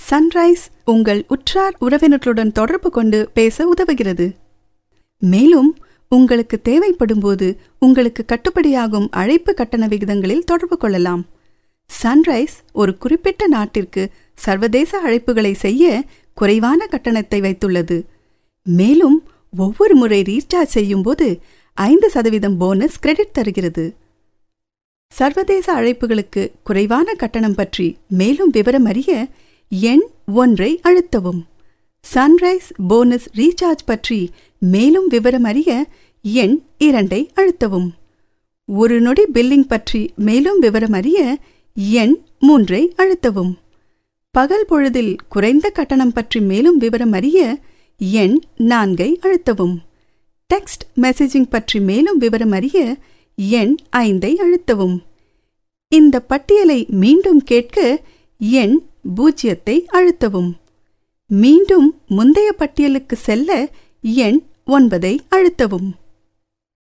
Sunrise உங்கள் உற்றார் உறவினர்களுடன் தொடர்பு கொண்டு பேச உதவுகிறது. மேலும் உங்களுக்கு தேவைப்படும்போது உங்களுக்கு கட்டுப்படியாகும் அழைப்பு கட்டண விகிதங்களில் தொடர்பு கொள்ளலாம். சன்ரைஸ் ஒரு குறிப்பிட்ட நாட்டிற்கு சர்வதேச அழைப்புகளை செய்ய குறைவான கட்டணத்தை வைத்துள்ளது. மேலும் ஒவ்வொரு முறை ரீசார்ஜ் செய்யும் போது 5% போனஸ் கிரெடிட் தருகிறது. சர்வதேச அழைப்புகளுக்கு குறைவான கட்டணம் பற்றி மேலும் விவரம் அறிய எண் 1 அழுத்தவும். சன்ரைஸ் போனஸ் ரீசார்ஜ் பற்றி மேலும் விவரம் அறிய எண் 2 அழுத்தவும். ஒரு நொடி பில்லிங் பற்றி மேலும் விவரம் அறிய எண் 3 அழுத்தவும். பகல் பொழுதில் குறைந்த கட்டணம் பற்றி மேலும் விவரம் அறிய எண் 4 அழுத்தவும். டெக்ஸ்ட் மெசேஜிங் பற்றி மேலும் விவரம் அறிய எண் 5 அழுத்தவும். இந்த பட்டியலை மீண்டும் கேட்க எண் 0 அழுத்தவும். மீண்டும் முந்தைய பட்டியலுக்கு செல்ல எண் 9 அழுத்தவும்.